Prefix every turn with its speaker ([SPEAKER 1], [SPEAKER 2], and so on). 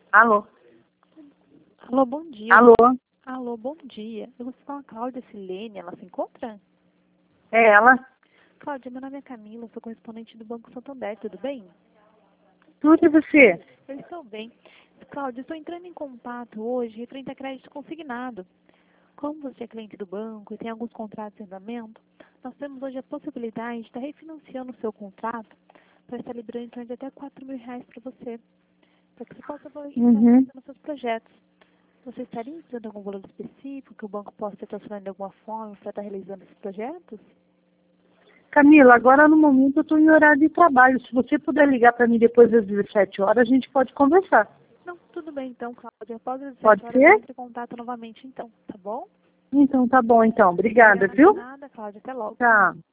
[SPEAKER 1] Alô?
[SPEAKER 2] Alô, bom dia.
[SPEAKER 1] Alô?
[SPEAKER 2] Alô, bom dia. Eu gostaria de falar com a Cláudia Silene, ela se encontra?
[SPEAKER 1] É ela?
[SPEAKER 2] Cláudia, meu nome é Camila, sou correspondente do Banco Santander, tudo bem?
[SPEAKER 1] Tudo e você?
[SPEAKER 2] Eu estou bem. Cláudia, estou entrando em contato hoje referente a crédito consignado. Como você é cliente do banco e tem alguns contratos em andamento, nós temos hoje a possibilidade de estar refinanciando o seu contrato para estar liberando então de até R$ 4.000 para você, para que você possa estar
[SPEAKER 1] Uhum.
[SPEAKER 2] nos seus projetos. Você estaria precisando de algum valor específico que o banco possa estar transformando de alguma forma para estar realizando esses projetos?
[SPEAKER 1] Camila, agora no momento eu estou em horário de trabalho. Se você puder ligar para mim depois das 17 horas, a gente pode conversar.
[SPEAKER 2] Não, tudo bem então, Cláudia. Após as 17
[SPEAKER 1] Pode
[SPEAKER 2] horas eu
[SPEAKER 1] ser?
[SPEAKER 2] entro em contato novamente então, tá bom?
[SPEAKER 1] Então tá bom, então. Obrigada,
[SPEAKER 2] Obrigada,
[SPEAKER 1] viu?
[SPEAKER 2] nada, Cláudia. Até logo.
[SPEAKER 1] Tá.